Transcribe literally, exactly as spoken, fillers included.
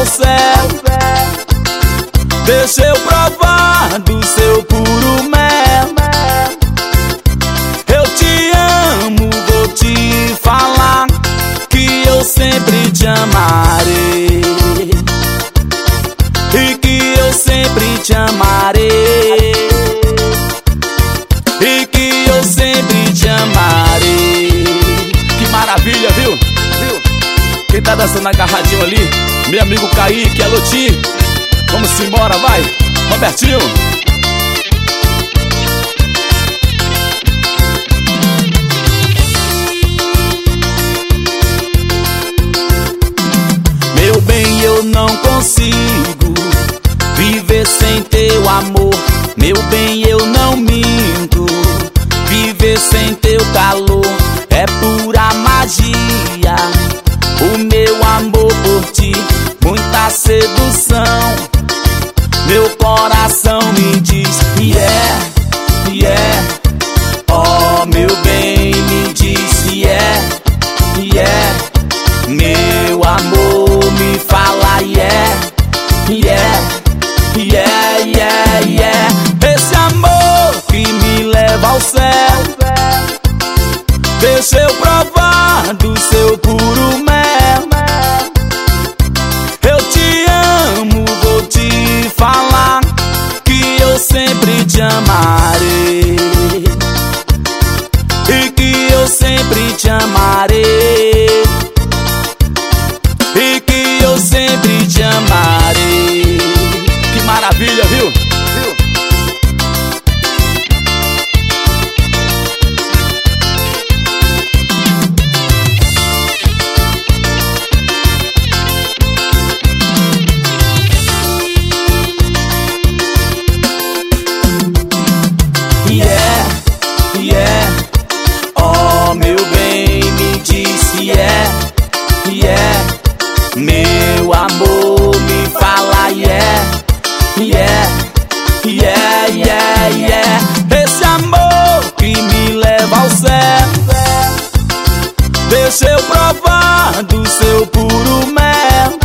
ao céu. Deixa eu provar do seu puro mel. Eu te amo, vou te falar que eu sempre te amarei e que eu sempre te amarei e que eu sempre te amarei. Que maravilha, viu? Viu? Quem tá dançando agarradinho ali, meu amigo Kaique, alô Tim. Vamos embora, vai, Robertinho. Meu bem, eu não consigo viver sem teu amor. Meu bem, eu não minto, viver sem teu calor é pura magia. O meu amor por ti, muita sedução. Meu coração me diz yeah, yeah. Oh, meu bem, me diz yeah, yeah. Meu amor me fala yeah, yeah, yeah, yeah, yeah. Esse amor que me leva ao céu. Deixa eu provar do seu puro mel. Eu te amo, vou te falar que eu sempre te amarei e que eu sempre te amarei e que eu sempre te amarei. Que maravilha, viu? Viu? Yeah, yeah. Oh, meu bem, me disse yeah, yeah. Meu amor me fala yeah, yeah, yeah, yeah, yeah. Esse amor que me leva ao céu. Deixa eu provar do seu puro mel.